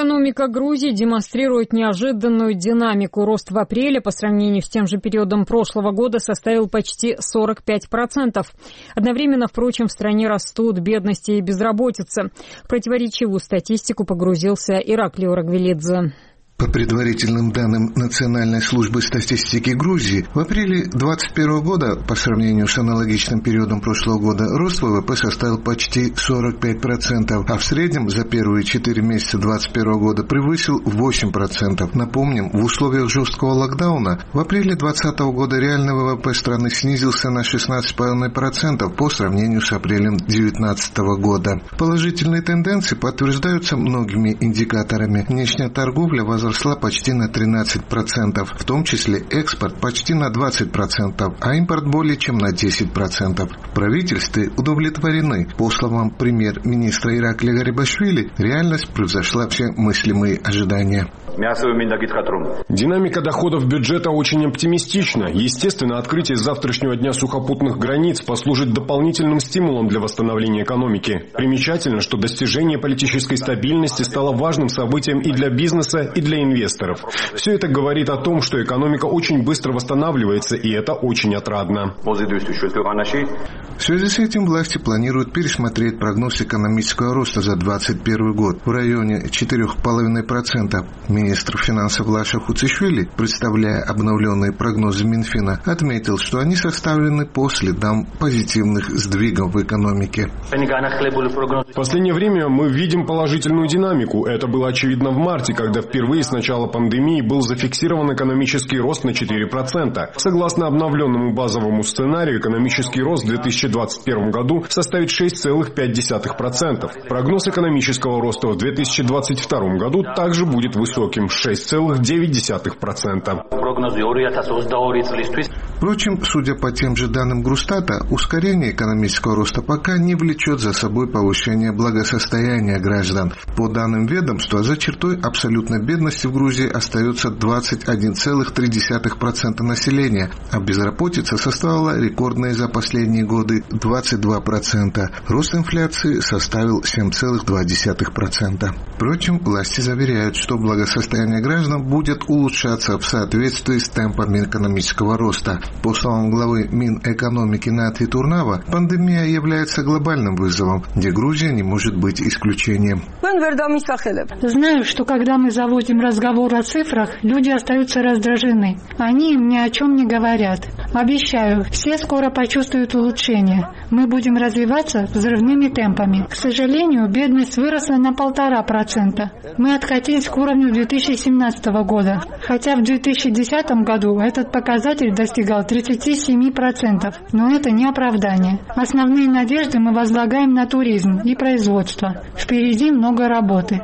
Экономика Грузии демонстрирует неожиданную динамику. Рост в апреле по сравнению с тем же периодом прошлого года составил почти 45%. Одновременно, впрочем, в стране растут бедность и безработица. В противоречивую статистику погрузился Ираклий Орагвелидзе. По предварительным данным Национальной службы статистики Грузии, в апреле 2021 года, по сравнению с аналогичным периодом прошлого года, рост ВВП составил почти 45%, а в среднем за первые 4 месяца 2021 года превысил 8%. Напомним, в условиях жесткого локдауна в апреле 2020 года реальный ВВП страны снизился на 16,5% по сравнению с апрелем 2019 года. Положительные тенденции подтверждаются многими индикаторами. Внешняя торговля возросла почти на 13%, в том числе экспорт почти на 20%, а импорт более чем на 10%. В правительстве удовлетворены. По словам премьер-министра Ираклия Гарибашвили, реальность превзошла все мыслимые ожидания. Динамика доходов бюджета очень оптимистична. Естественно, открытие с завтрашнего дня сухопутных границ послужит дополнительным стимулом для восстановления экономики. Примечательно, что достижение политической стабильности стало важным событием и для бизнеса, и для инвесторов. Все это говорит о том, что экономика очень быстро восстанавливается, и это очень отрадно. В связи с этим власти планируют пересмотреть прогноз экономического роста за 2021 год в районе 4,5%. Министр финансов Лаша Хуцишвили, представляя обновленные прогнозы Минфина, отметил, что они составлены по следам позитивных сдвигов в экономике. В последнее время мы видим положительную динамику. Это было очевидно в марте, когда впервые с начала пандемии был зафиксирован экономический рост на 4%. Согласно обновленному базовому сценарию, экономический рост в 2021 году составит 6,5%. Прогноз экономического роста в 2022 году также будет высоким – 6,9%. Впрочем, судя по тем же данным Грустата, ускорение экономического роста пока не влечет за собой повышение благосостояния граждан. По данным ведомства, за чертой абсолютной бедности в Грузии остается 21,3% населения, а безработица составила рекордные за последние годы 22%. Рост инфляции составил 7,2%. Впрочем, власти заверяют, что благосостояние граждан будет улучшаться в соответствии с темпами экономического роста. По словам главы Минэкономики Натри Турнава, пандемия является глобальным вызовом, где Грузия не может быть исключением. Знаю, что когда мы заводим разговор о цифрах, люди остаются раздражены. Они им ни о чем не говорят. Обещаю, все скоро почувствуют улучшение. Мы будем развиваться взрывными темпами. К сожалению, бедность выросла на 1,5%. Мы откатились к уровню 2017 года, хотя в 2010 году этот показатель достигал 37%. Но это не оправдание. Основные надежды мы возлагаем на туризм и производство. Впереди много работы.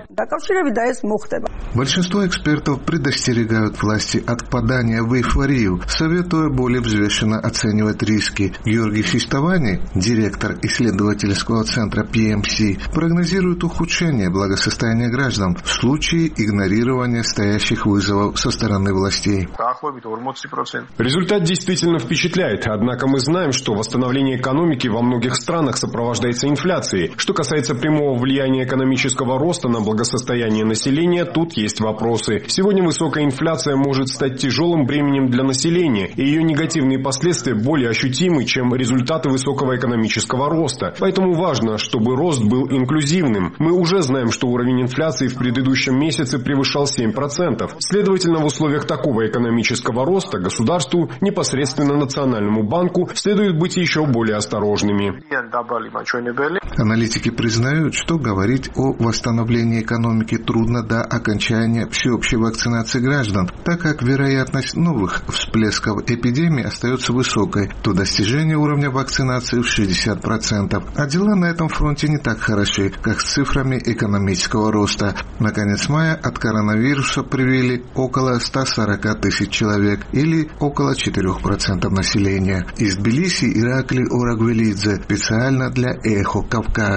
Большинство экспертов предостерегают власти от впадания в эйфорию, советуя более взвешенно оценивать риски. Георгий Хистовани, директор исследовательского центра PMC, прогнозирует ухудшение благосостояния граждан в случае игнорирования стоящих вызовов со стороны властей. Результат действительно впечатляет, однако мы знаем, что восстановление экономики во многих странах сопровождается инфляцией. Что касается прямого влияния экономического роста на благосостояние населения, тут есть вопросы. Сегодня высокая инфляция может стать тяжелым бременем для населения, и ее негативные последствия более ощутимы, чем результаты высокого экономического роста. Поэтому важно, чтобы рост был инклюзивным. Мы уже знаем, что уровень инфляции в предыдущем месяце превышал 7%. Следовательно, в условиях такого экономического роста государству, непосредственно Национальному банку, следует быть еще более осторожными. Аналитики признают, что говорить о восстановлении экономики трудно до окончания всеобщей вакцинации граждан, так как вероятность новых всплесков эпидемии остается высокой, до достижения уровня вакцинации в 60%. А дела на этом фронте не так хороши, как с цифрами экономического роста. На конец мая от коронавируса привили около 140 тысяч человек, или около 4% населения. Из Тбилиси Ираклий Орагвелидзе специально для Эхо Кавказа.